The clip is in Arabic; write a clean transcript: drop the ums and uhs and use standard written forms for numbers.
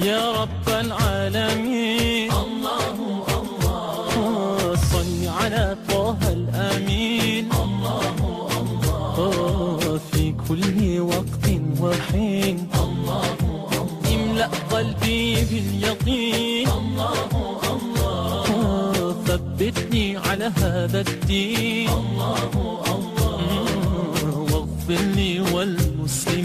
يا رب العالمين. الله الله صل على طه الأمين. الله الله في كل وقت وحين. الله الله املأ قلبي باليقين. الله الله ثبتني على هذا الدين. الله الله واغفر لي والمسلمين.